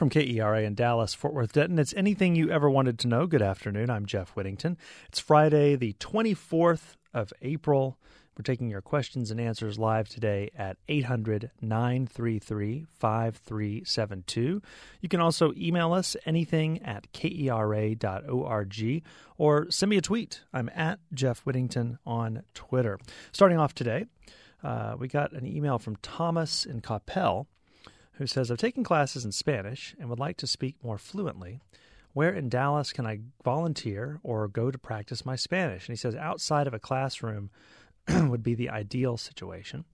From KERA in Dallas, Fort Worth, Denton, it's Anything You Ever Wanted to Know. Good afternoon. I'm Jeff Whittington. It's Friday, the 24th of April. We're taking your questions and answers live today at 800-933-5372. You can also email us anything@kera.org or send me a tweet. I'm at Jeff Whittington on Twitter. Starting off today, we got an email from Thomas in Coppell, who says, I've taken classes in Spanish and would like to speak more fluently. Where in Dallas can I volunteer or go to practice my Spanish? And he says, outside of a classroom would be the ideal situation.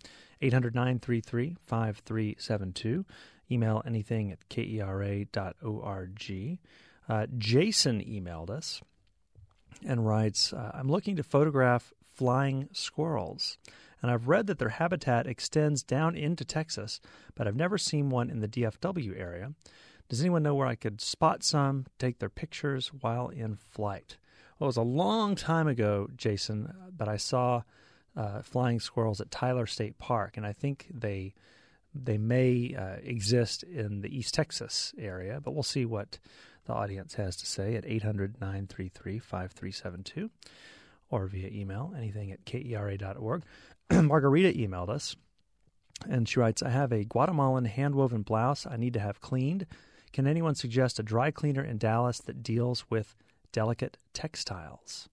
800-933-5372. Email anything at kera.org. Jason emailed us and writes, I'm looking to photograph flying squirrels, and I've read that their habitat extends down into Texas, but I've never seen one in the DFW area. Does anyone know where I could spot some, take their pictures while in flight? Well, it was a long time ago, Jason, that I saw flying squirrels at Tyler State Park, and I think they may exist in the East Texas area, but we'll see what the audience has to say at 800-933-5372 or via email, anything at kera.org. Margarita emailed us, and she writes, I have a Guatemalan hand-woven blouse I need to have cleaned. Can anyone suggest a dry cleaner in Dallas that deals with delicate textiles?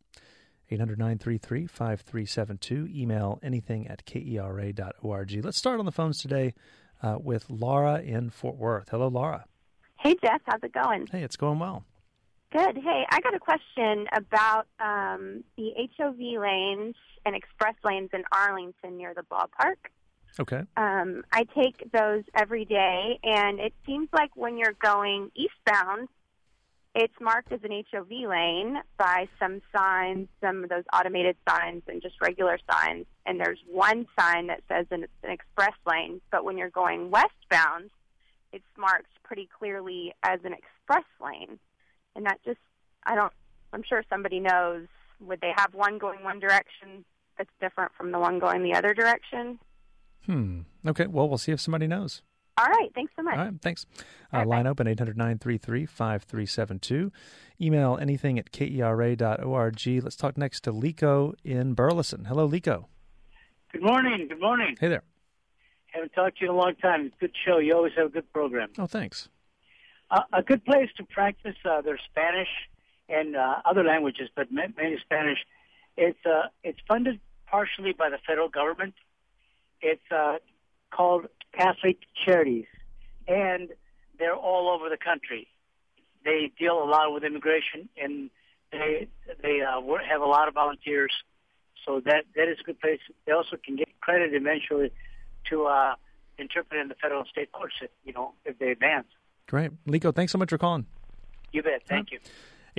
800-933-5372. Email anything at kera.org. Let's start on the phones today with Laura in Fort Worth. Hello, Laura. Hey, Jeff. How's it going? Hey, it's going well. Good. Hey, I got a question about the HOV lanes and express lanes in Arlington near the ballpark. Okay. I take those every day, and it seems like when you're going eastbound, it's marked as an HOV lane by some signs, some of those automated signs and just regular signs. And there's one sign that says it's an express lane, but when you're going westbound, it's marked pretty clearly as an express lane. And that just, I'm sure somebody knows, would they have one going one direction that's different from the one going the other direction? Okay, well, we'll see if somebody knows. All right, thanks so much. All right, thanks. Line open, 800-933-5372. Email anything at kera.org. Let's talk next to Lico in Burleson. Hello, Lico. Good morning. Good morning. Hey there. Haven't talked to you in a long time. Good show. You always have a good program. Oh, thanks. A good place to practice their Spanish and other languages, but mainly Spanish. It's funded partially by the federal government. It's called Catholic Charities, and they're all over the country. They deal a lot with immigration, and they have a lot of volunteers. So that is a good place. They also can get credit eventually to interpret in the federal and state courts, if they advance. Great. Lico, thanks so much for calling. You bet. Thank you.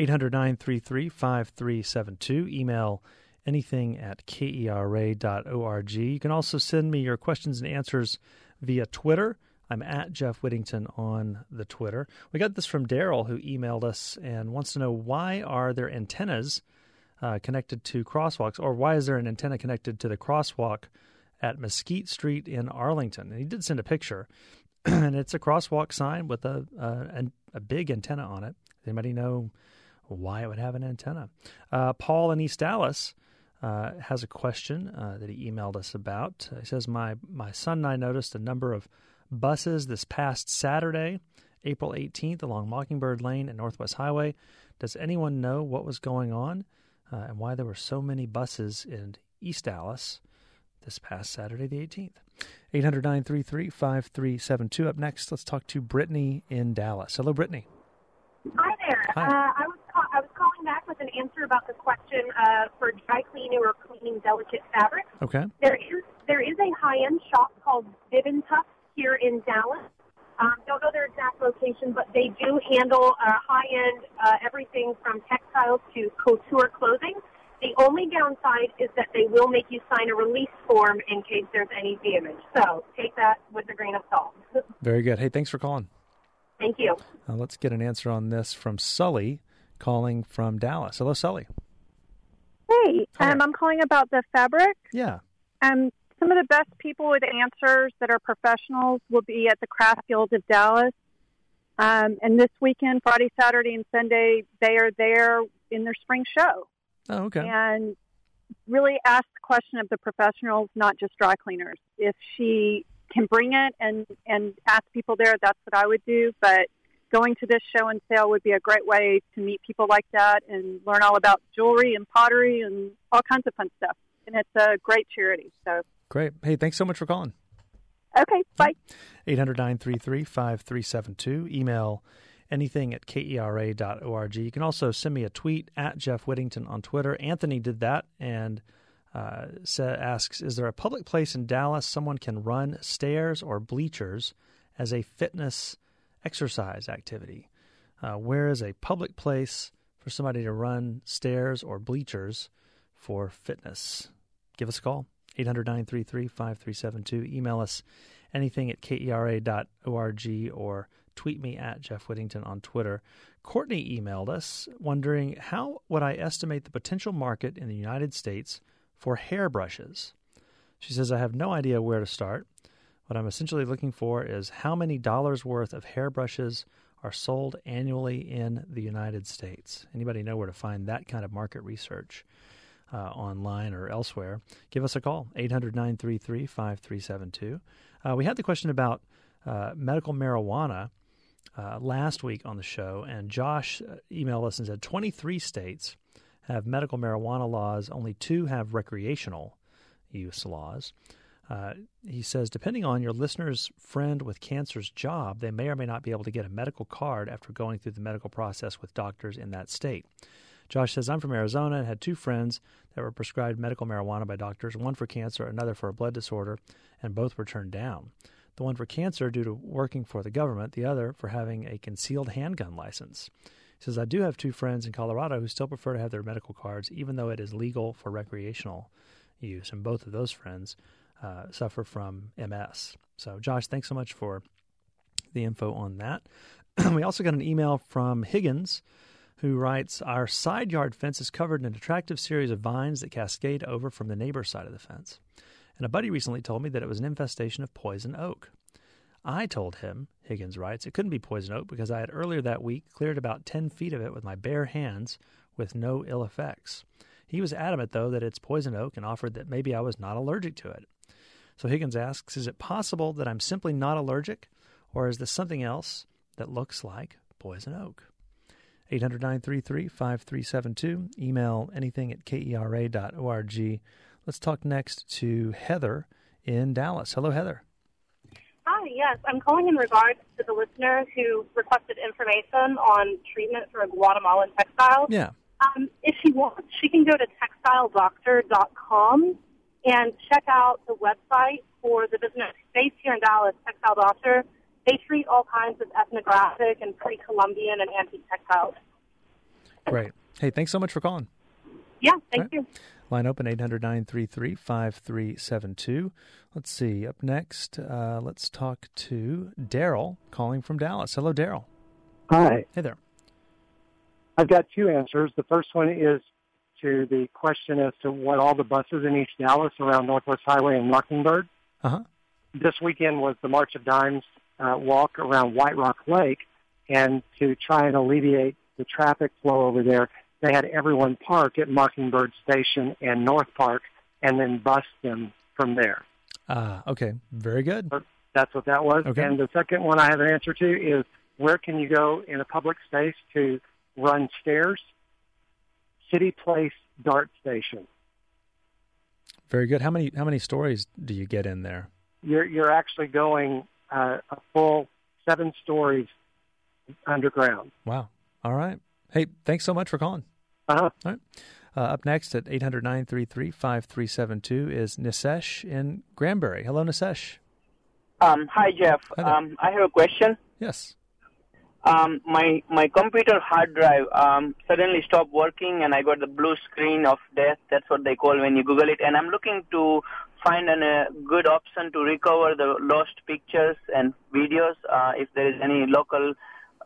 800-933-5372. Email anything at kera.org. You can also send me your questions and answers via Twitter. I'm at Jeff Whittington on the Twitter. We got this from Daryl, who emailed us and wants to know, why are there antennas connected to crosswalks, or why is there an antenna connected to the crosswalk at Mesquite Street in Arlington? And he did send a picture, and it's a crosswalk sign with a big antenna on it. Does anybody know why it would have an antenna? Paul in East Dallas has a question that he emailed us about. He says, my son and I noticed a number of buses this past Saturday, April 18th, along Mockingbird Lane and Northwest Highway. Does anyone know what was going on and why there were so many buses in East Dallas this past Saturday, the 18th? 800-933-5372. Up next, let's talk to Brittany in Dallas. Hello, Brittany. Hi there. Hi. I was calling back with an answer about the question for dry cleaning or cleaning delicate fabrics. Okay. There is a high-end shop called Viv & Tuff here in Dallas. Don't know their exact location, but they do handle high-end everything from textiles to couture clothing. The only downside is that they will make you sign a release form in case there's any damage. So take that with a grain of salt. Very good. Hey, thanks for calling. Thank you. Let's get an answer on this from Sully, calling from Dallas. Hello, Sully. Hey, Hi. I'm calling about the fabric. Yeah. Some of the best people with answers that are professionals will be at the Craft Guild of Dallas. And this weekend, Friday, Saturday, and Sunday, they are there in their spring show. Oh, okay. And really ask the question of the professionals, not just dry cleaners. If she can bring it and ask people there, that's what I would do. But going to this show and sale would be a great way to meet people like that and learn all about jewelry and pottery and all kinds of fun stuff. And it's a great charity. So Great. Hey, thanks so much for calling. okay, bye. 800-933-5372. Email anything at kera.org. You can also send me a tweet at Jeff Whittington on Twitter. Anthony did that and asks, is there a public place in Dallas someone can run stairs or bleachers as a fitness exercise activity? Where is a public place for somebody to run stairs or bleachers for fitness? Give us a call, 800-933-5372. Email us anything at kera.org or tweet me at Jeff Whittington on Twitter. Courtney emailed us wondering, how would I estimate the potential market in the United States for hairbrushes? She says, I have no idea where to start. What I'm essentially looking for is how many dollars worth of hairbrushes are sold annually in the United States. Anybody know where to find that kind of market research online or elsewhere? Give us a call, 800-933-5372. We had the question about medical marijuana last week on the show, and Josh emailed us and said 23 states have medical marijuana laws, only 2 have recreational use laws. He says, depending on your listener's friend with cancer's job, they may or may not be able to get a medical card after going through the medical process with doctors in that state. Josh says, I'm from Arizona and had 2 friends that were prescribed medical marijuana by doctors, one for cancer, another for a blood disorder, and both were turned down. The one for cancer due to working for the government, the other for having a concealed handgun license. He says, I do have 2 friends in Colorado who still prefer to have their medical cards, even though it is legal for recreational use, and both of those friends suffer from MS. So, Josh, thanks so much for the info on that. We also got an email from Higgins, who writes, our side yard fence is covered in an attractive series of vines that cascade over from the neighbor's side of the fence. And a buddy recently told me that it was an infestation of poison oak. I told him, Higgins writes, it couldn't be poison oak because I had earlier that week cleared about 10 feet of it with my bare hands with no ill effects. He was adamant, though, that it's poison oak and offered that maybe I was not allergic to it. So Higgins asks, is it possible that I'm simply not allergic, or is this something else that looks like poison oak? 800-933-5372. Email anything at kera.org. Let's talk next to Heather in Dallas. Hello, Heather. Hi, yes. I'm calling in regards to the listener who requested information on treatment for Guatemalan textiles. Yeah. If she wants, she can go to textiledoctor.com and check out the website for the business based here in Dallas, Textile Doctor. They treat all kinds of ethnographic and pre-Columbian and antique textiles. Great. Hey, thanks so much for calling. Yeah, thank you. Line open, 800-933-5372. Let's see. Up next, let's talk to Daryl calling from Dallas. Hello, Daryl. Hi. Hey there. I've got 2 answers. The first one is to the question as to what all the buses in East Dallas around Northwest Highway and Mockingbird. Uh-huh. This weekend was the March of Dimes walk around White Rock Lake, and to try and alleviate the traffic flow over there, they had everyone park at Mockingbird Station and North Park and then bus them from there. Okay. Very good. That's what that was. Okay. And the second one I have an answer to is, where can you go in a public space to run stairs? City Place Dart Station. Very good. How many stories do you get in there? You're actually going a full 7 stories underground. Wow. All right. Hey, thanks so much for calling. Uh-huh. All right. Up next at 800-933-5372 is Nisesh in Granbury. Hello, Nisesh. Hi, Jeff. Hi I have a question. Yes. My computer hard drive suddenly stopped working, and I got the blue screen of death. That's what they call when you Google it. And I'm looking to find a good option to recover the lost pictures and videos. If there is any local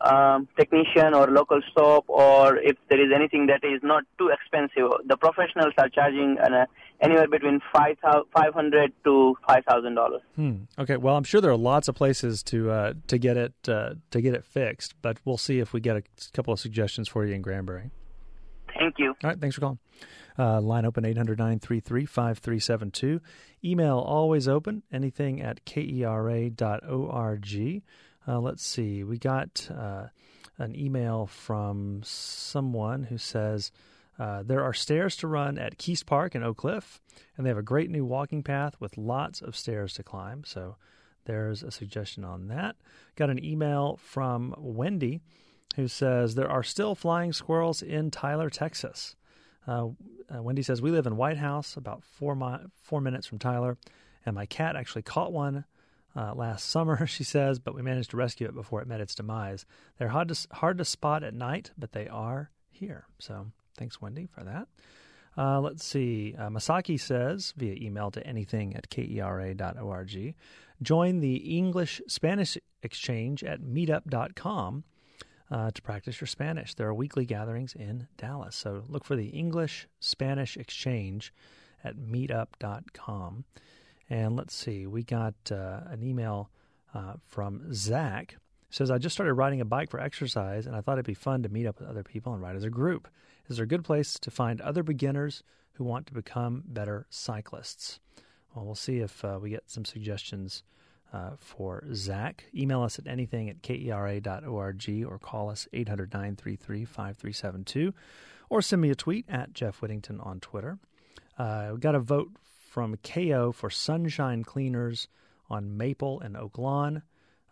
technician or local shop, or if there is anything that is not too expensive. The professionals are charging anywhere between $500 to $5,000. Okay, well, I'm sure there are lots of places to get it fixed, but we'll see if we get a couple of suggestions for you in Granbury. Thank you. All right, thanks for calling. Line open 800-933-5372. Email always open, anything at kera.org. Let's see. We got an email from someone who says there are stairs to run at Keast Park in Oak Cliff, and they have a great new walking path with lots of stairs to climb. So there's a suggestion on that. Got an email from Wendy who says there are still flying squirrels in Tyler, Texas. Wendy says, we live in White House, about 4 minutes from Tyler, and my cat actually caught one last summer, she says, but we managed to rescue it before it met its demise. They're hard to spot at night, but they are here. So thanks, Wendy, for that. Let's see. Masaki says, via email to anything at kera.org, join the English-Spanish exchange at meetup.com to practice your Spanish. There are weekly gatherings in Dallas. So look for the English-Spanish exchange at meetup.com. And let's see, we got an email from Zach. It says, I just started riding a bike for exercise, and I thought it'd be fun to meet up with other people and ride as a group. Is there a good place to find other beginners who want to become better cyclists? Well, we'll see if we get some suggestions for Zach. Email us at anything at kera.org or call us 800-933-5372 or send me a tweet at Jeff Whittington on Twitter. We got a vote from KO for sunshine cleaners on Maple and Oak Lawn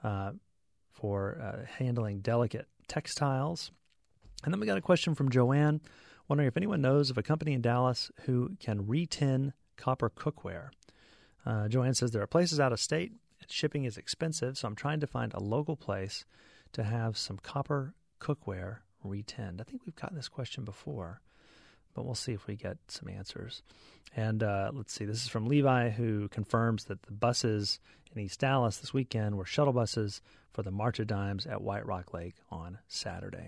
for handling delicate textiles. And then we got a question from Joanne wondering if anyone knows of a company in Dallas who can re-tin copper cookware. Joanne says there are places out of state and shipping is expensive, so I'm trying to find a local place to have some copper cookware re-tinned. I think we've gotten this question before, but we'll see if we get some answers. And let's see, this is from Levi, who confirms that the buses in East Dallas this weekend were shuttle buses for the March of Dimes at White Rock Lake on Saturday.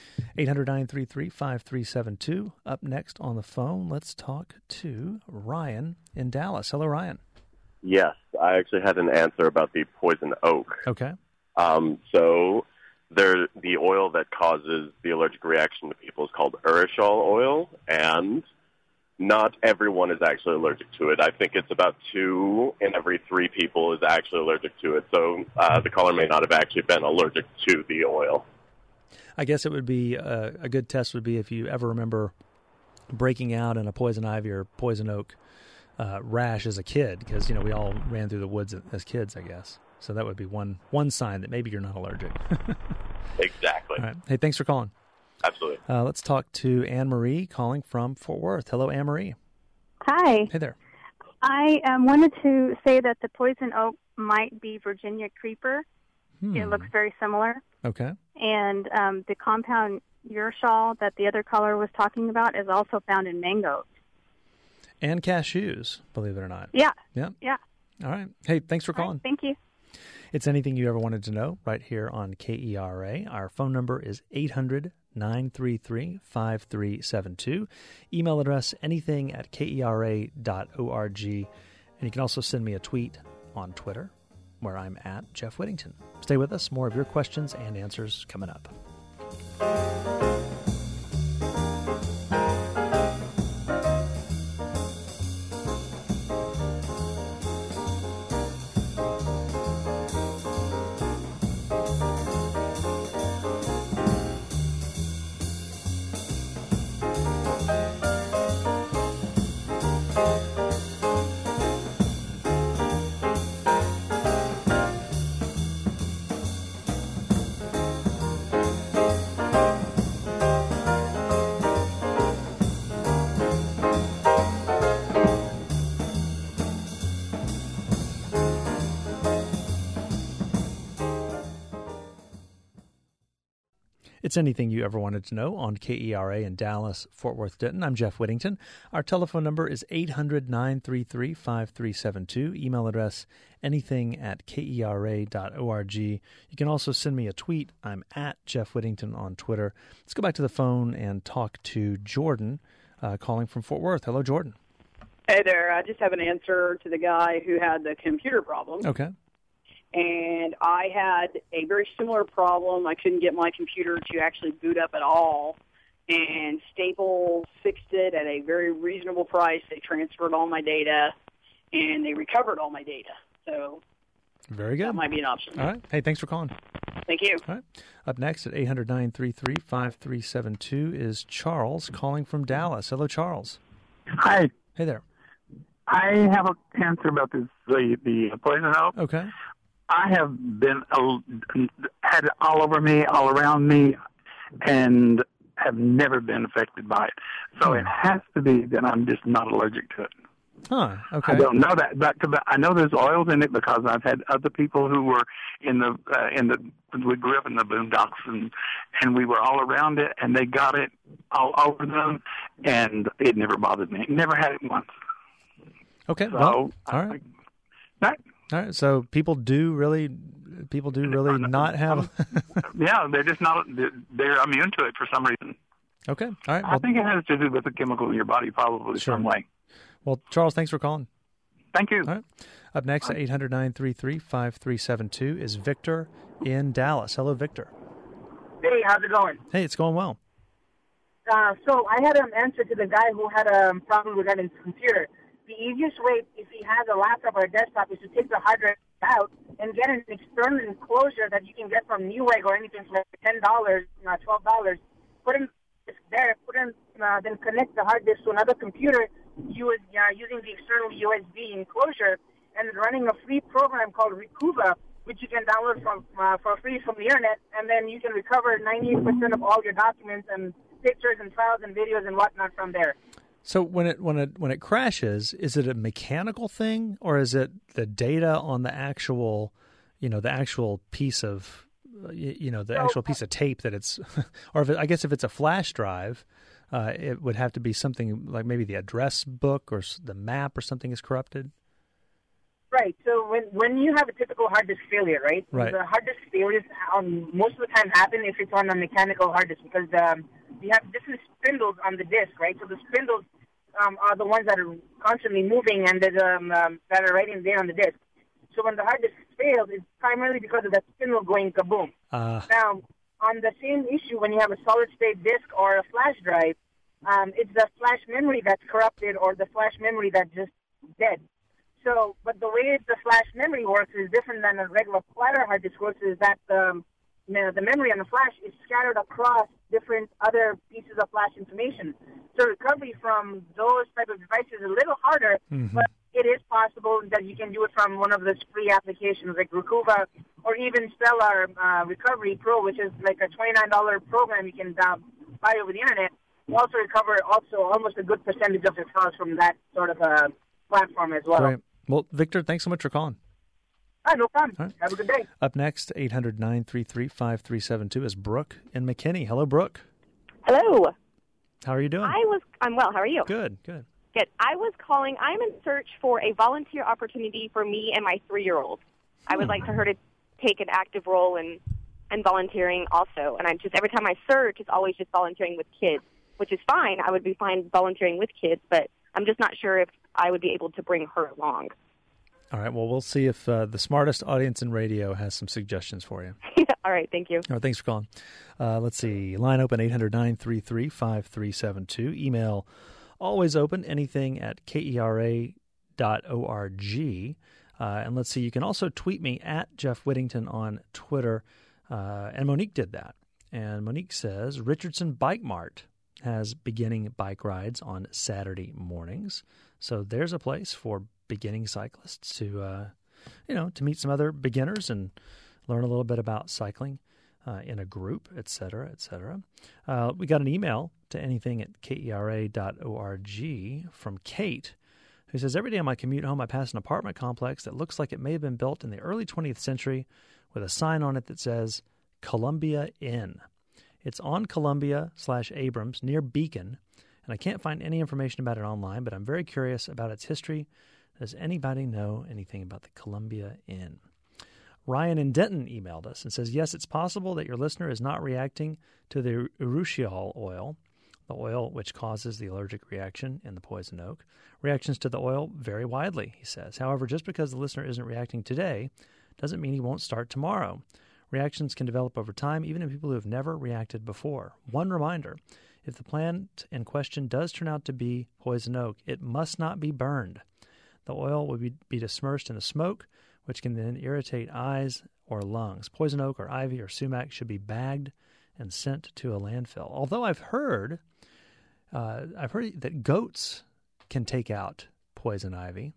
800-933-5372. Up next on the phone, let's talk to Ryan in Dallas. Hello, Ryan. Yes, I actually had an answer about the poison oak. Okay. So the oil that causes the allergic reaction to people is called urushiol oil, and not everyone is actually allergic to it. I think it's about 2 in every 3 people is actually allergic to it. So the caller may not have actually been allergic to the oil. I guess it would be a good test would be if you ever remember breaking out in a poison ivy or poison oak rash as a kid, because we all ran through the woods as kids, I guess. So that would be one sign that maybe you're not allergic. Exactly. All right. Hey, thanks for calling. Absolutely. Let's talk to Anne-Marie calling from Fort Worth. Hello, Anne-Marie. Hi. Hey there. I wanted to say that the poison oak might be Virginia creeper. It looks very similar. Okay. And the compound urushiol that the other caller was talking about is also found in mangoes. And cashews, believe it or not. Yeah. Yeah. Yeah. All right. Hey, thanks for calling. Right, thank you. It's anything you ever wanted to know right here on KERA. Our phone number is 800-933-5372. Email address anything at kera.org. And you can also send me a tweet on Twitter where I'm at Jeff Whittington. Stay with us. More of your questions and answers coming up. It's Anything You Ever Wanted to Know on KERA in Dallas, Fort Worth, Denton. I'm Jeff Whittington. Our telephone number is 800-933-5372. Email address anything@kera.org. You can also send me a tweet. I'm at Jeff Whittington on Twitter. Let's go back to the phone and talk to Jordan calling from Fort Worth. Hello, Jordan. Hey there. I just have an answer to the guy who had the computer problem. Okay. And I had a very similar problem. I couldn't get my computer to actually boot up at all. And Staples fixed it at a very reasonable price. They transferred all my data, and they recovered all my data. So very good. That might be an option. All right. Hey, thanks for calling. Thank you. All right. Up next at 800-933-5372 is Charles calling from Dallas. Hello, Charles. Hi. Hey there. I have an answer about this, the poison oak. Okay. I have been had it all over me, all around me, and have never been affected by it. So it has to be that I'm just not allergic to it. Huh. Okay. I don't know that, but I know there's oils in it because I've had other people who were we grew up in the boondocks and we were all around it, and they got it all over them, and it never bothered me. Never had it once. Okay. So, well, all right. All right. So people do really not have. Yeah, they're just not. They're immune to it for some reason. Okay. All right. I think it has to do with the chemical in your body, probably some way. Well, Charles, thanks for calling. Thank you. All right. Up next at 800-933-5372 is Victor in Dallas. Hello, Victor. Hey, how's it going? Hey, it's going well. So I had an answer to the guy who had a problem regarding his computer. The easiest way, if he has a laptop or a desktop, is to take the hard drive out and get an external enclosure that you can get from Newegg or anything for $10, $12. Put in there, then connect the hard disk to another computer using the external USB enclosure and running a free program called Recuva, which you can download for free from the internet, and then you can recover 98% of all your documents and pictures and files and videos and whatnot from there. So when it crashes, is it a mechanical thing, or is it the data on the actual, the actual piece of, actual piece of tape that it's, or I guess if it's a flash drive, it would have to be something like maybe the address book or the map or something is corrupted. Right. So when you have a typical hard disk failure, right? The hard disk failures most of the time happen if it's on a mechanical hard disk because you have different spindles on the disk, right? So the spindles are the ones that are constantly moving and that are right in there on the disk. So when the hard disk fails, it's primarily because of that spindle going kaboom. Now, on the same issue, when you have a solid-state disk or a flash drive, it's the flash memory that's corrupted or the flash memory that's just dead. So, but the way the flash memory works is different than a regular platter hard disk works. Is that the memory on the flash is scattered across different other pieces of flash information. So recovery from those type of devices is a little harder, but it is possible that you can do it from one of those free applications like Recuva or even Stellar Recovery Pro, which is like a $29 program you can buy over the internet. You also recover almost a good percentage of your files from that sort of a platform as well. Right. Well, Victor, thanks so much for calling. No problem. Right. Have a good day. Up next, 800-933-5372 is Brooke in McKinney. Hello, Brooke. Hello. How are you doing? I'm well. How are you? Good. Good. I was calling. I'm in search for a volunteer opportunity for me and my 3-year-old. I would like for her to take an active role in volunteering also. And every time I search, it's always just volunteering with kids, which is fine. I would be fine volunteering with kids, but I'm just not sure if I would be able to bring her along. All right. Well, we'll see if the smartest audience in radio has some suggestions for you. All right. Thank you. All right. Thanks for calling. Let's see. Line open 800-933-5372. Email always open, anything at kera.org. And let's see. You can also tweet me at Jeff Whittington on Twitter. And Monique did that. And Monique says, Richardson Bike Mart has beginning bike rides on Saturday mornings. So there's a place for beginning cyclists to meet some other beginners and learn a little bit about cycling in a group, et cetera, et cetera. We got an email to anything at kera.org from Kate, who says, every day on my commute home, I pass an apartment complex that looks like it may have been built in the early 20th century with a sign on it that says Columbia Inn. It's on Columbia/Abrams near Beacon, and I can't find any information about it online, but I'm very curious about its history. Does anybody know anything about the Columbia Inn? Ryan in Denton emailed us and says, yes, it's possible that your listener is not reacting to the urushiol oil, the oil which causes the allergic reaction in the poison oak. Reactions to the oil vary widely, he says. However, just because the listener isn't reacting today doesn't mean he won't start tomorrow. Reactions can develop over time, even in people who have never reacted before. One reminder, if the plant in question does turn out to be poison oak, it must not be burned. The oil will be dispersed in the smoke, which can then irritate eyes or lungs. Poison oak or ivy or sumac should be bagged and sent to a landfill. Although I've heard that goats can take out poison ivy,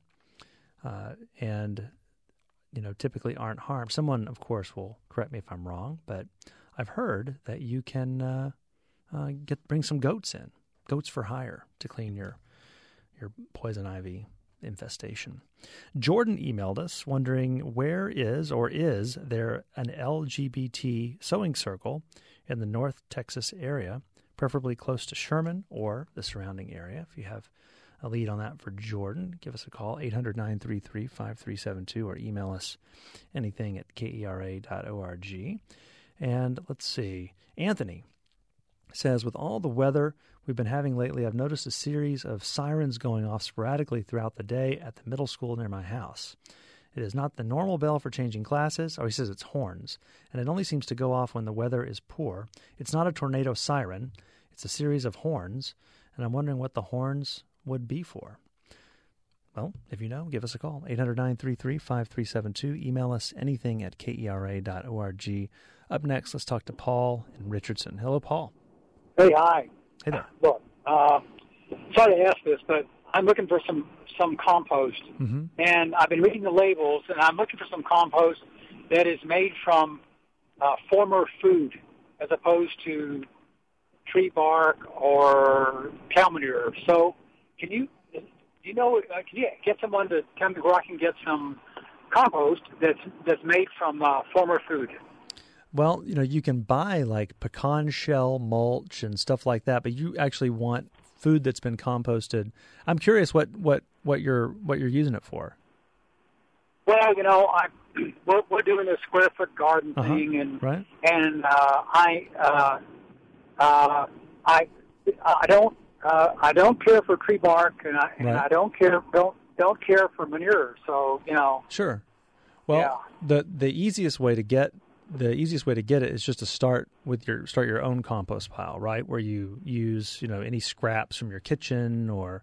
and typically aren't harmed. Someone, of course, will correct me if I'm wrong, but I've heard that you can bring some goats in, goats for hire, to clean your poison ivy infestation. Jordan emailed us wondering where is there an LGBT sewing circle in the North Texas area, preferably close to Sherman or the surrounding area. If you have a lead on that for Jordan, give us a call, 800-933-5372, or email us anything at kera.org. And let's see, Anthony says, with all the weather we've been having lately, I've noticed a series of sirens going off sporadically throughout the day at the middle school near my house. It is not the normal bell for changing classes. Oh, he says it's horns, and it only seems to go off when the weather is poor. It's not a tornado siren. It's a series of horns, and I'm wondering what the horns would be for. Well, if you know, give us a call, 800-933-5372. Email us anything at kera.org. Up next, let's talk to Paul in Richardson. Hello, Paul. Hey, hi. Hey there. Look, sorry to ask this, but I'm looking for some compost, and I've been reading the labels, and I'm looking for some compost that is made from former food as opposed to tree bark or cow manure. So, can you get someone to tell me where I can get some compost that's made from former food? Well, you can buy like pecan shell mulch and stuff like that, but you actually want food that's been composted. I'm curious what you're using it for. Well, we're doing a square foot garden thing, and right. And I don't care for tree bark, and I don't care for manure. So Sure. Well, yeah. the easiest way to get it is just to start your own compost pile, right? Where you use any scraps from your kitchen or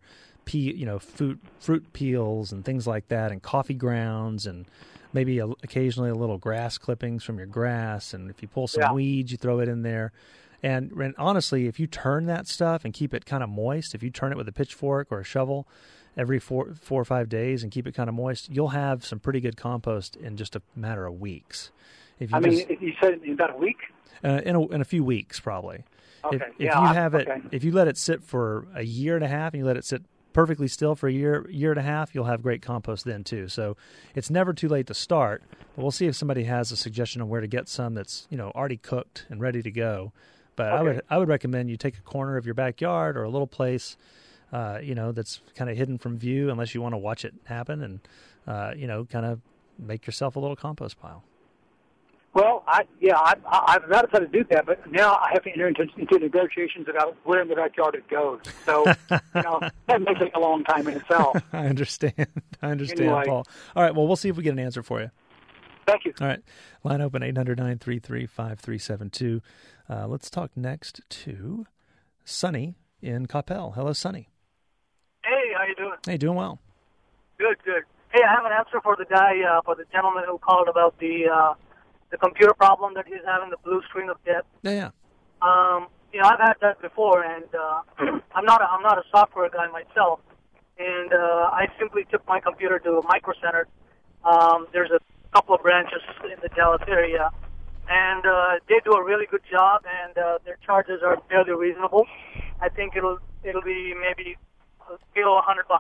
fruit peels and things like that, and coffee grounds, and maybe occasionally a little grass clippings from your grass. And if you pull some weeds, you throw it in there. And honestly, if you turn that stuff and keep it kind of moist, if you turn it with a pitchfork or a shovel every 4 or 5 days and keep it kind of moist, you'll have some pretty good compost in just a matter of weeks. You said in about a week? In a few weeks, probably. Okay. If you let it sit for a year and a half, and you let it sit perfectly still for a year and a half, you'll have great compost then too. So it's never too late to start. But we'll see if somebody has a suggestion on where to get some that's already cooked and ready to go. But I would recommend you take a corner of your backyard or a little place, that's kind of hidden from view, unless you want to watch it happen, and kind of make yourself a little compost pile. Well, I've not decided to do that, but now I have to enter into negotiations about where in the backyard it goes. So, that may take a long time in itself. I understand, Anyway. Paul. All right, well, we'll see if we get an answer for you. Thank you. All right, line open, 800-933-5372. Let's talk next to Sonny in Coppell. Hello, Sonny. Hey, how you doing? Hey, doing well. Good. Hey, I have an answer for the guy, for the gentleman who called about the computer problem that he's having, the blue screen of death. Yeah. I've had that before, and I'm not a software guy myself, and I simply took my computer to Micro Center. There's a couple of branches in the Dallas area, and they do a really good job, and their charges are fairly reasonable. I think it'll be maybe below $100,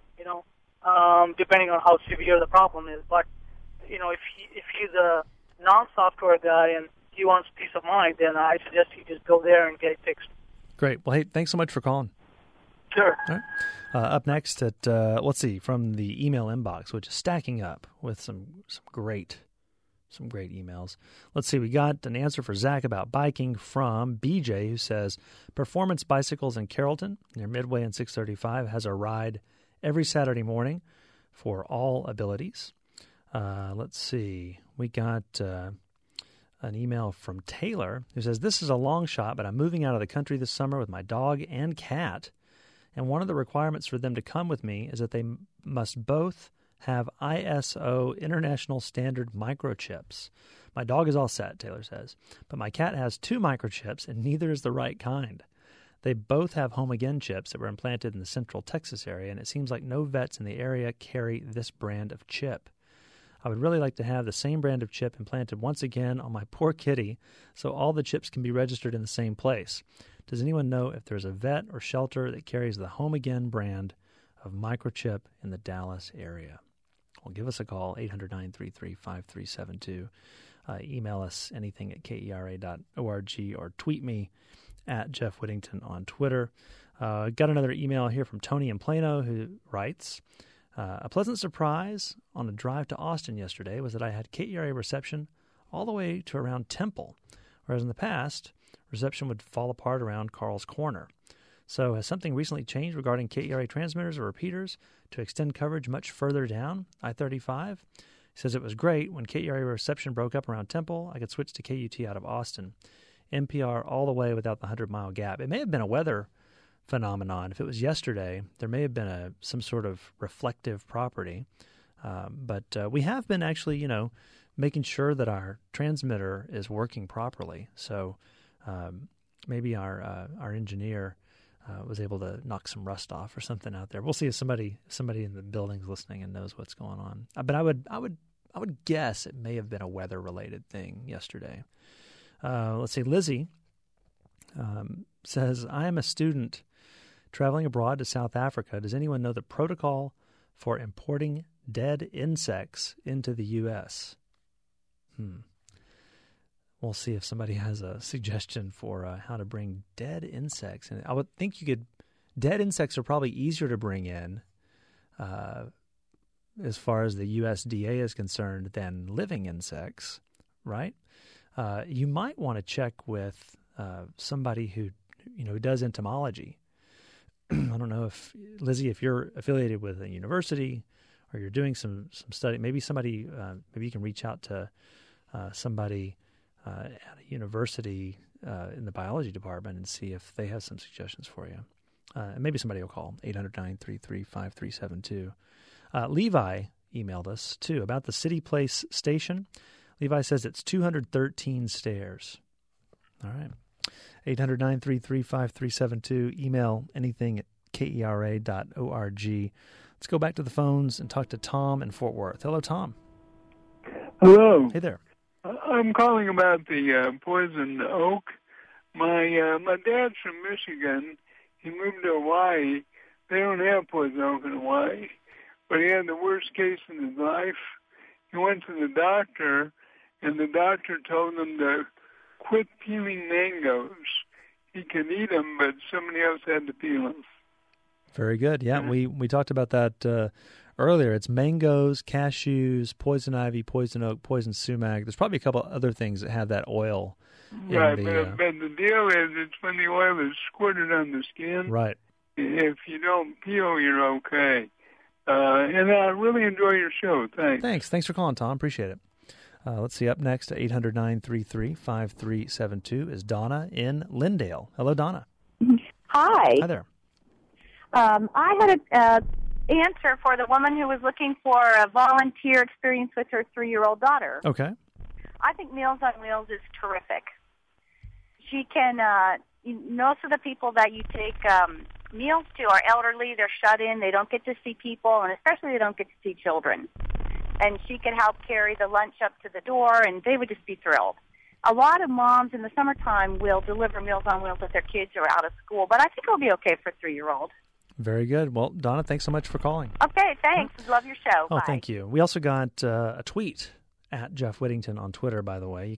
depending on how severe the problem is. But if he's a non-software guy and he wants peace of mind, then I suggest he just go there and get it fixed. Great. Well, hey, thanks so much for calling. Sure. All right. Up next at, let's see, from the email inbox, which is stacking up with some great emails. Let's see, we got an answer for Zach about biking from BJ, who says, Performance Bicycles in Carrollton, near Midway and 635, has a ride every Saturday morning for all abilities. Let's see, we got an email from Taylor, who says, this is a long shot, but I'm moving out of the country this summer with my dog and cat. And one of the requirements for them to come with me is that they must both have ISO International Standard microchips. My dog is all set, Taylor says, but my cat has 2 microchips, and neither is the right kind. They both have Home Again chips that were implanted in the central Texas area, and it seems like no vets in the area carry this brand of chip. I would really like to have the same brand of chip implanted once again on my poor kitty so all the chips can be registered in the same place. Does anyone know if there's a vet or shelter that carries the Home Again brand of microchip in the Dallas area? Well, give us a call, 800-933-5372. Email us anything at kera.org or tweet me at Jeff Whittington on Twitter. Got another email here from Tony in Plano who writes, a pleasant surprise on a drive to Austin yesterday was that I had KERA reception all the way to around Temple, whereas in the past, reception would fall apart around Carl's Corner. So has something recently changed regarding KERA transmitters or repeaters to extend coverage much further down I-35? He says it was great. When KERA reception broke up around Temple, I could switch to KUT out of Austin. NPR all the way without the 100-mile gap. It may have been a weather phenomenon. If it was yesterday, there may have been some sort of reflective property. But we have been actually, making sure that our transmitter is working properly. So maybe our engineer was able to knock some rust off or something out there. We'll see if somebody in the building's listening and knows what's going on. But I would guess it may have been a weather related thing yesterday. Let's see. Lizzie says, I am a student traveling abroad to South Africa. Does anyone know the protocol for importing dead insects into the U.S.? We'll see if somebody has a suggestion for how to bring dead insects in. I would think dead insects are probably easier to bring in as far as the USDA is concerned than living insects, right? You might want to check with somebody who does entomology. I don't know if, Lizzie, if you're affiliated with a university or you're doing some study, maybe you can reach out to somebody at a university in the biology department and see if they have some suggestions for you. And maybe somebody will call, 800-933-5372. Levi emailed us, too, about the City Place station. Levi says it's 213 stairs. All right. 800-933-5372. Email anything at kera.org. Let's go back to the phones and talk to Tom in Fort Worth. Hello, Tom. Hello. Hey there. I'm calling about the poison oak. My dad's from Michigan. He moved to Hawaii. They don't have poison oak in Hawaii, but he had the worst case in his life. He went to the doctor, and the doctor told him to quit peeling mangoes. He could eat them, but somebody else had to peel them. Very good. Yeah, we talked about that earlier. It's mangoes, cashews, poison ivy, poison oak, poison sumac. There's probably a couple other things that have that oil. Right, but the deal is it's when the oil is squirted on the skin. Right. If you don't peel, you're okay. And I really enjoy your show. Thanks. Thanks for calling, Tom. Appreciate it. Let's see. Up next at 800-933-5372 is Donna in Lindale. Hello, Donna. Hi. Hi there. I had an answer for the woman who was looking for a volunteer experience with her 3-year-old daughter. Okay. I think Meals on Wheels is terrific. She can, most of the people that you take meals to are elderly. They're shut in. They don't get to see people, and especially they don't get to see children. And she could help carry the lunch up to the door, and they would just be thrilled. A lot of moms in the summertime will deliver Meals on Wheels if their kids are out of school, but I think it'll be okay for a 3-year-old. Very good. Well, Donna, thanks so much for calling. Okay, thanks. Love your show. Oh, Bye. thank you. We also got a tweet at Jeff Whittington on Twitter, by the way. You can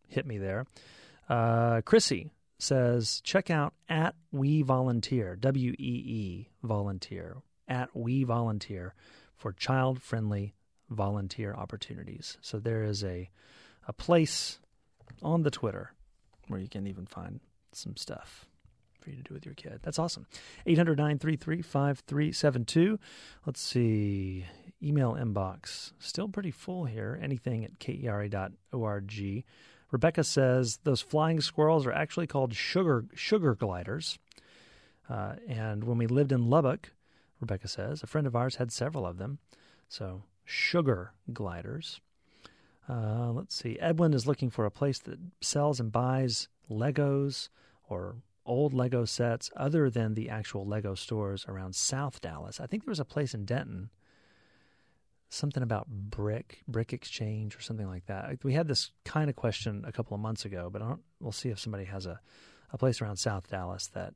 hit me there. Chrissy says, check out @WeVolunteer, WEE Volunteer, @WeVolunteer for child-friendly volunteer opportunities. So there is a place on the Twitter where you can even find some stuff for you to do with your kid. That's awesome. 800-933-5372. Let's see. Email inbox. Still pretty full here. Anything at KERA.org. Rebecca says those flying squirrels are actually called sugar gliders. And when we lived in Lubbock, Rebecca says, a friend of ours had several of them. So sugar gliders. Let's see. Edwin is looking for a place that sells and buys Legos or old Lego sets other than the actual Lego stores around South Dallas. I think there was a place in Denton, something about brick exchange or something like that. We had this kind of question a couple of months ago, but we'll see if somebody has a place around South Dallas that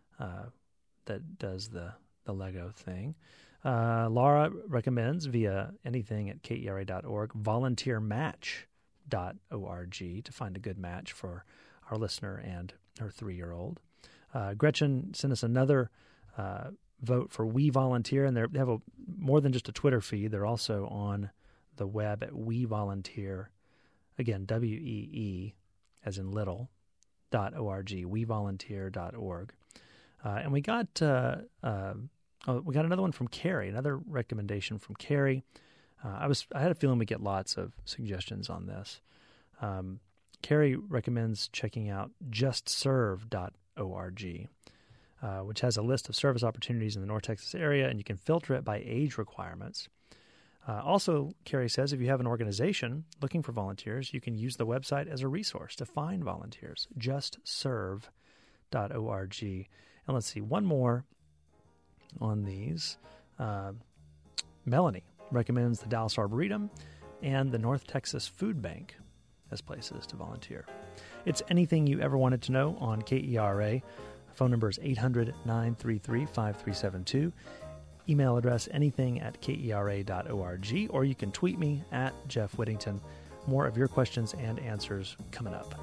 does the Lego thing. Laura recommends via anything at KERA.org, volunteermatch.org to find a good match for our listener and her 3-year-old. Gretchen sent us another vote for We Volunteer, and they have more than just a Twitter feed. They're also on the web at We Volunteer, again, WEE as in little, .org, wevolunteer.org. And we got another one from Carrie, another recommendation from Carrie. I had a feeling we'd get lots of suggestions on this. Carrie recommends checking out justserve.org, which has a list of service opportunities in the North Texas area, and you can filter it by age requirements. Also, Carrie says if you have an organization looking for volunteers, you can use the website as a resource to find volunteers, justserve.org. And let's see, one more on these. Melanie recommends the Dallas Arboretum and the North Texas Food Bank as places to volunteer. It's anything you ever wanted to know on KERA. Phone number is 800-933-5372. Email address anything at KERA.org, or you can tweet me at Jeff Whittington. More of your questions and answers coming up.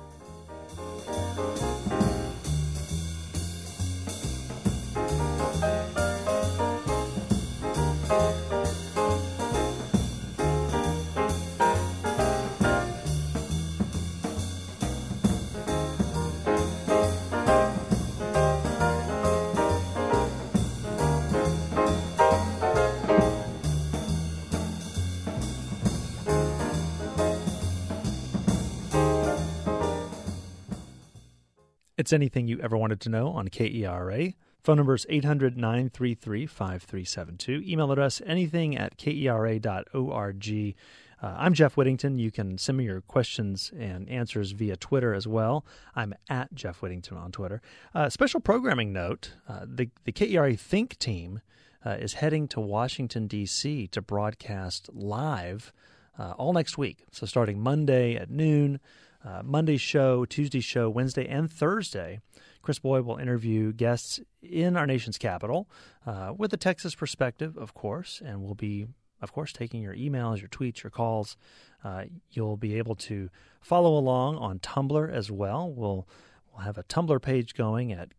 It's anything you ever wanted to know on KERA. Phone number is 800-933-5372. Email address anything at KERA.org. I'm Jeff Whittington. You can send me your questions and answers via Twitter as well. I'm at Jeff Whittington on Twitter. Special programming note, the KERA Think team is heading to Washington, D.C. to broadcast live all next week. So starting Monday at noon, Monday's show, Tuesday's show, Wednesday and Thursday, Chris Boyd will interview guests in our nation's capital with a Texas perspective, of course, and we'll be, of course, taking your emails, your tweets, your calls. You'll be able to follow along on Tumblr as well. We'll have a Tumblr page going at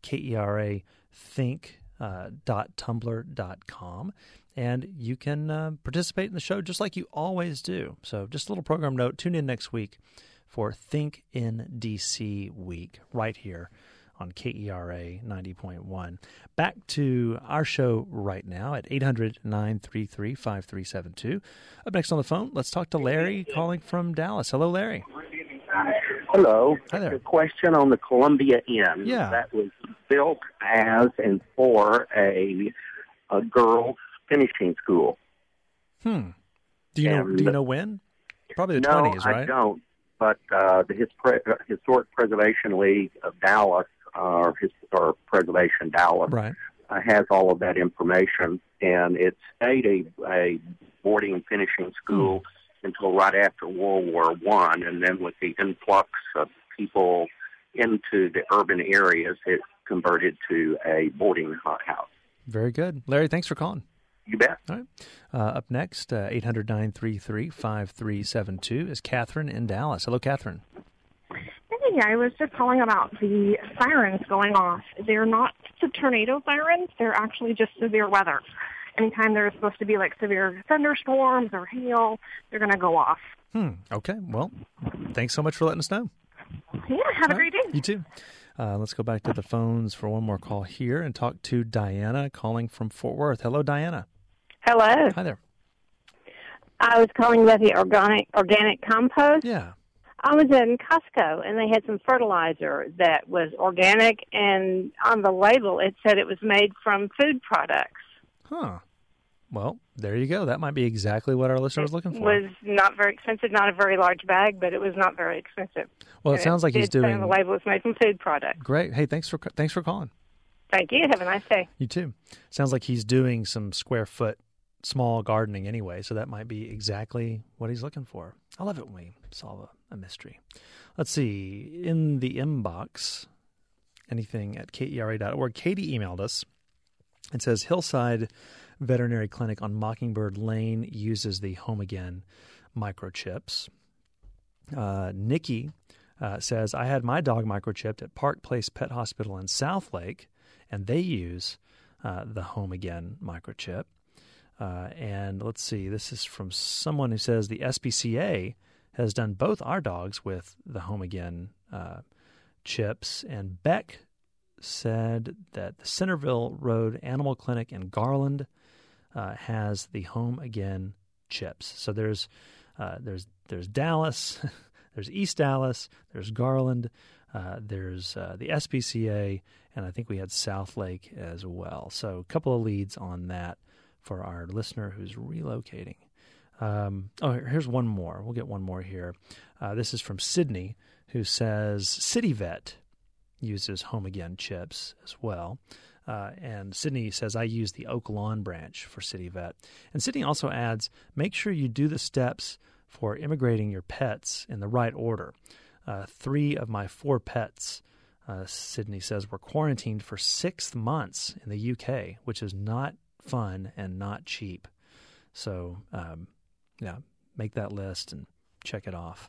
KERAthink.tumblr.com, and you can participate in the show just like you always do. So just a little program note, tune in next week for Think in DC Week right here on KERA 90.1. Back to our show right now at 800-933-5372. Up next on the phone, let's talk to Larry calling from Dallas. Hello, Larry. Hello. Hi there. A question on the Columbia Inn. Yeah. That was built as and for a girls' finishing school. Do you know when? Probably the 20s, right? I don't. But the Historic Preservation League of Dallas, or Preservation Dallas, right, has all of that information, and it stayed a boarding and finishing school until right after World War I, and then with the influx of people into the urban areas, it converted to a boarding house. Very good. Larry, thanks for calling. You bet. All right. Up next, 800-933-5372 is Catherine in Dallas. Hello, Catherine. Hi, I was just calling about the sirens going off. They're not the tornado sirens. They're actually just severe weather. Anytime there's supposed to be like severe thunderstorms or hail, they're going to go off. Okay. Well, thanks so much for letting us know. Yeah, have a great day. You too. Let's go back to the phones for one more call here and talk to Diana calling from Fort Worth. Hello, Diana. Hello. Hi there. I was calling about the organic compost. Yeah. I was in Costco, and they had some fertilizer that was organic, and on the label it said it was made from food products. Huh. Well, there you go. That might be exactly what our listener was looking for. It was not very expensive, not a very large bag, but it was not very expensive. Well, it sounds like he's doing... On the label it's made from food products. Great. Hey, thanks for calling. Thank you. Have a nice day. You too. Sounds like he's doing some square foot small gardening anyway, so that might be exactly what he's looking for. I love it when we solve a mystery. Let's see. In the inbox, anything at KERA.org. Katie emailed us. It says, Hillside Veterinary Clinic on Mockingbird Lane uses the Home Again microchips. Nikki says, I had my dog microchipped at Park Place Pet Hospital in Southlake, and they use the Home Again microchip. And let's see, this is from someone who says the SPCA has done both our dogs with the Home Again chips. And Beck said that the Centerville Road Animal Clinic in Garland has the Home Again chips. So there's Dallas, there's East Dallas, there's Garland, there's the SPCA, and I think we had Southlake as well. So a couple of leads on that for our listener who's relocating. Here's one more. We'll get one more here. This is from Sydney, who says CityVet uses Home Again chips as well. And Sydney says, I use the Oak Lawn branch for CityVet. And Sydney also adds, make sure you do the steps for immigrating your pets in the right order. 3 of my 4 pets, Sydney says, were quarantined for 6 months in the UK, which is not fun and not cheap. So, make that list and check it off.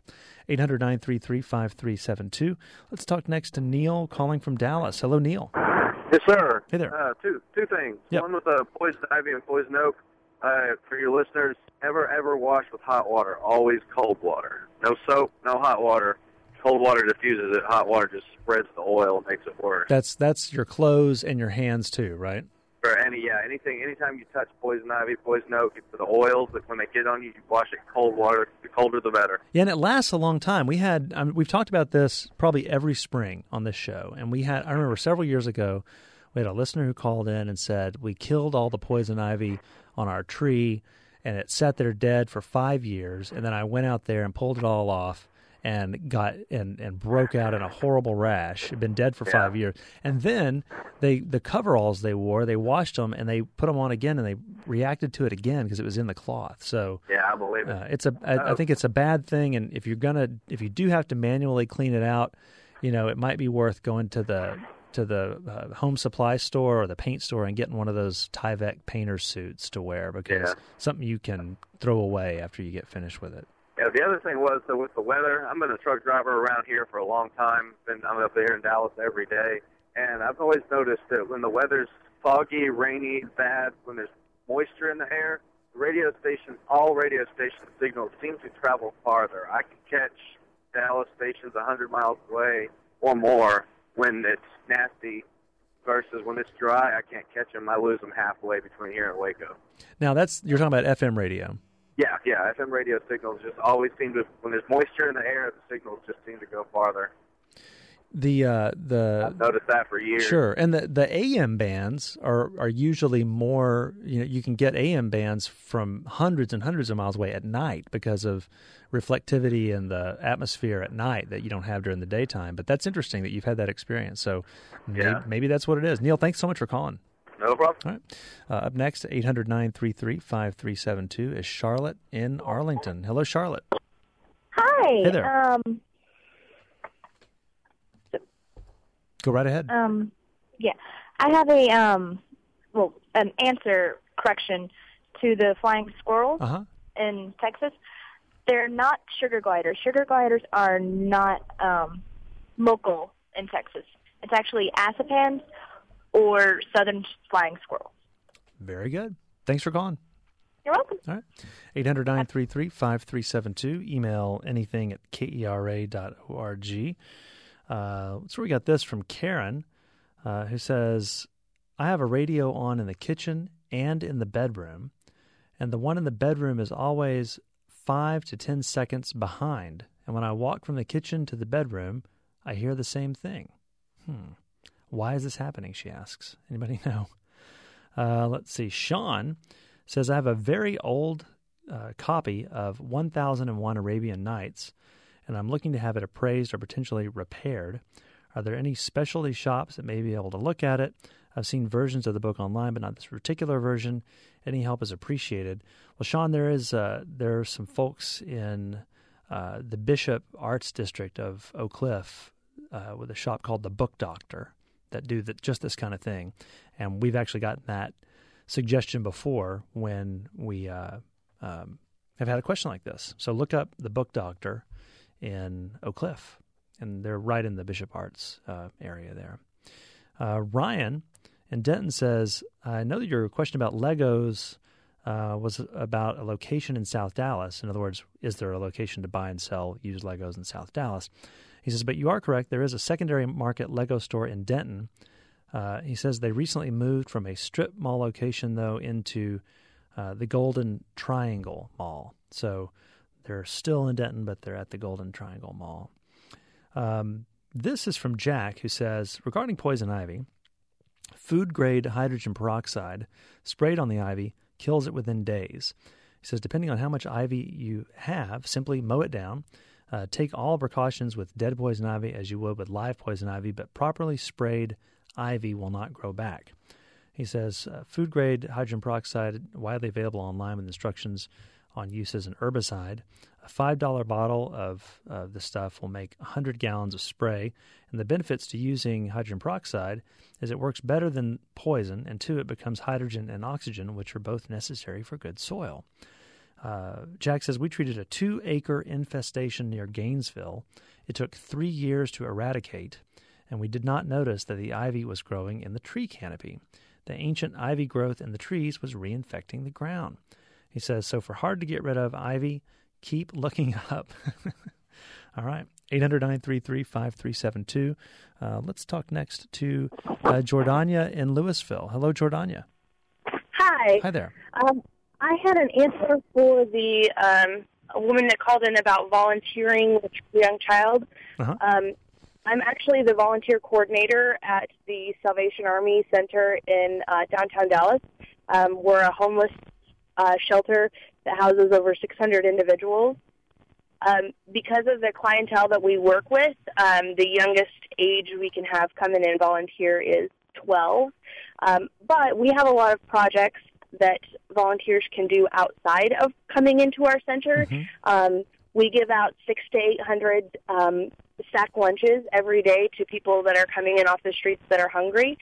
800-933-5372. Let's talk next to Neil calling from Dallas. Hello, Neil. Yes, sir. Hey there. Two things. Yep. One with poison ivy and poison oak. For your listeners, ever wash with hot water. Always cold water. No soap, no hot water. Cold water diffuses it. Hot water just spreads the oil and makes it worse. That's your clothes and your hands too, right? For anytime you touch poison ivy, poison oak, for the oils, that when they get on you, you wash it in cold water. The colder, the better. Yeah, and it lasts a long time. We've talked about this probably every spring on this show, and I remember several years ago, we had a listener who called in and said, we killed all the poison ivy on our tree, and it sat there dead for 5 years, and then I went out there and pulled it all off, and got and broke out in a horrible rash. It'd been dead for 5 years. And then the coveralls they wore, they washed them and they put them on again, and they reacted to it again because it was in the cloth. So yeah, I believe it. I think it's a bad thing. And if you do have to manually clean it out, it might be worth going to the home supply store or the paint store and getting one of those Tyvek painter suits to wear, because something you can throw away after you get finished with it. Yeah, the other thing was that with the weather, I've been a truck driver around here for a long time. I'm up there in Dallas every day, and I've always noticed that when the weather's foggy, rainy, bad, when there's moisture in the air, all radio station signals seem to travel farther. I can catch Dallas stations 100 miles away or more when it's nasty, versus when it's dry, I can't catch them. I lose them halfway between here and Waco. Now you're talking about FM radio. Yeah. FM radio signals just always seem to, when there's moisture in the air, the signals just seem to go farther. I've noticed that for years. Sure, and the AM bands are usually more. You can get AM bands from hundreds and hundreds of miles away at night because of reflectivity in the atmosphere at night that you don't have during the daytime. But that's interesting that you've had that experience. So maybe that's what it is. Neil, thanks so much for calling. No problem. All right. Up next, 800-933-5372 is Charlotte in Arlington. Hello, Charlotte. Hi. Hey there. Go right ahead. Yeah. I have an answer correction to the flying squirrels in Texas. They're not sugar gliders. Sugar gliders are not Mokel in Texas. It's actually Assipans or southern flying squirrels. Very good. Thanks for calling. You're welcome. All right. 800-933-5372. Email anything at kera.org. So we got this from Karen, who says, I have a radio on in the kitchen and in the bedroom, and the one in the bedroom is always 5 to 10 seconds behind. And when I walk from the kitchen to the bedroom, I hear the same thing. Why is this happening, she asks. Anybody know? Let's see. Sean says, I have a very old copy of 1001 Arabian Nights, and I'm looking to have it appraised or potentially repaired. Are there any specialty shops that may be able to look at it? I've seen versions of the book online, but not this particular version. Any help is appreciated. Well, Sean, there are some folks in the Bishop Arts District of Oak Cliff with a shop called the Book Doctor that do just this kind of thing. And we've actually gotten that suggestion before when we have had a question like this. So look up the Book Doctor in Oak Cliff, and they're right in the Bishop Arts area there. Ryan in Denton says, I know that your question about Legos was about a location in South Dallas. In other words, is there a location to buy and sell used Legos in South Dallas? He says, but you are correct. There is a secondary market Lego store in Denton. He says they recently moved from a strip mall location, though, into the Golden Triangle Mall. So they're still in Denton, but they're at the Golden Triangle Mall. This is from Jack, who says, regarding poison ivy, food-grade hydrogen peroxide sprayed on the ivy kills it within days. He says, depending on how much ivy you have, simply mow it down. Take all precautions with dead poison ivy as you would with live poison ivy, but properly sprayed ivy will not grow back. He says, food-grade hydrogen peroxide, widely available online with instructions on use as an herbicide. A $5 bottle of the stuff will make 100 gallons of spray, and the benefits to using hydrogen peroxide is it works better than poison, and two, it becomes hydrogen and oxygen, which are both necessary for good soil. Jack says, we treated a 2-acre infestation near Gainesville. It took 3 years to eradicate, and we did not notice that the ivy was growing in the tree canopy. The ancient ivy growth in the trees was reinfecting the ground. He says, so for hard to get rid of ivy, keep looking up. All right, 800-933-5372. Let's talk next to Jordania in Louisville. Hello, Jordania. Hi. Hi there. I had an answer for the a woman that called in about volunteering with a young child. Uh-huh. I'm actually the volunteer coordinator at the Salvation Army Center in downtown Dallas. We're a homeless shelter that houses over 600 individuals. Because of the clientele that we work with, the youngest age we can have come in and volunteer is 12. But we have a lot of projects that volunteers can do outside of coming into our center. Mm-hmm. We give out 600 to 800 sack lunches every day to people that are coming in off the streets that are hungry.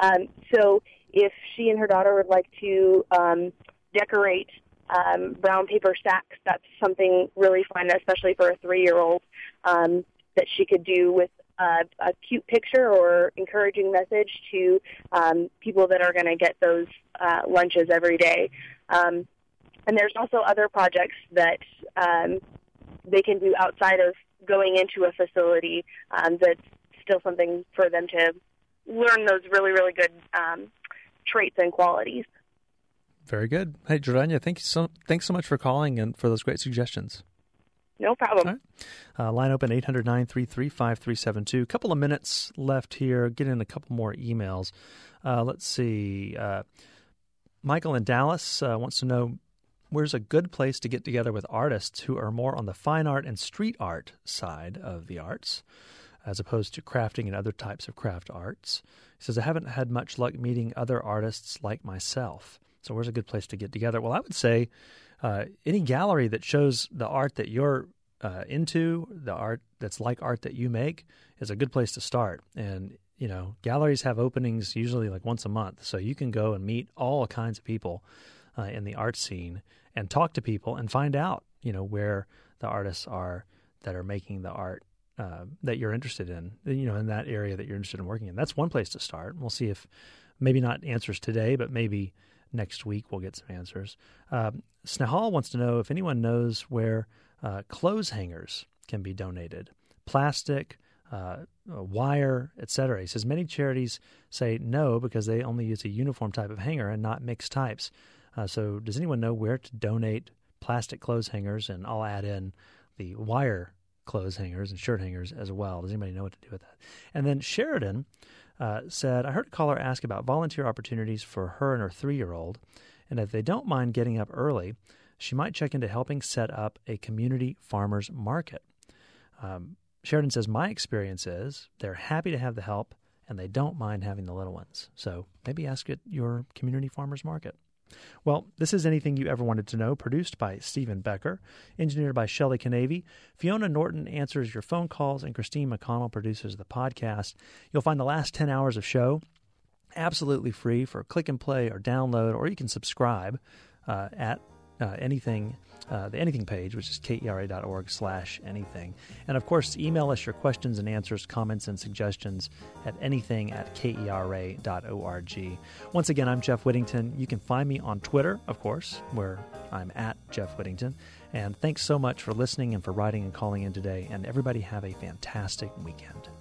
So if she and her daughter would like to decorate brown paper sacks, that's something really fun, especially for a 3-year-old, that she could do with a cute picture or encouraging message to people that are going to get those lunches every day. And there's also other projects that they can do outside of going into a facility that's still something for them to learn those really, really good traits and qualities. Very good. Hey, Jordania, thanks so much for calling and for those great suggestions. No problem. All right. Line open 800-933-5372. A couple of minutes left here. Get in a couple more emails. Let's see. Michael in Dallas wants to know, where's a good place to get together with artists who are more on the fine art and street art side of the arts, as opposed to crafting and other types of craft arts? He says, I haven't had much luck meeting other artists like myself. So where's a good place to get together? Well, I would say any gallery that shows the art that you're into, the art that's like art that you make, is a good place to start. And, you know, galleries have openings usually like once a month. So you can go and meet all kinds of people in the art scene and talk to people and find out, you know, where the artists are that are making the art that you're interested in, in that area that you're interested in working in. That's one place to start. We'll see if maybe not answers today, but maybe next week we'll get some answers. Snehal wants to know if anyone knows where clothes hangers can be donated. Plastic, wire, etc. He says many charities say no because they only use a uniform type of hanger and not mixed types. So does anyone know where to donate plastic clothes hangers? And I'll add in the wire clothes hangers and shirt hangers as well. Does anybody know what to do with that? And then Sheridan said, I heard a caller ask about volunteer opportunities for her and her 3-year-old, and if they don't mind getting up early, she might check into helping set up a community farmers market. Sheridan says, my experience is they're happy to have the help, and they don't mind having the little ones. So maybe ask at your community farmers market. Well, this is Anything You Ever Wanted to Know, produced by Stephen Becker, engineered by Shelley Canavy. Fiona Norton answers your phone calls, and Christine McConnell produces the podcast. You'll find the last 10 hours of show absolutely free for click and play or download, or you can subscribe at the Anything page, which is kera.org/anything. And of course, email us your questions and answers, comments, and suggestions at anything@kera.org. Once again, I'm Jeff Whittington. You can find me on Twitter, of course, where I'm at Jeff Whittington. And thanks so much for listening and for writing and calling in today. And everybody have a fantastic weekend.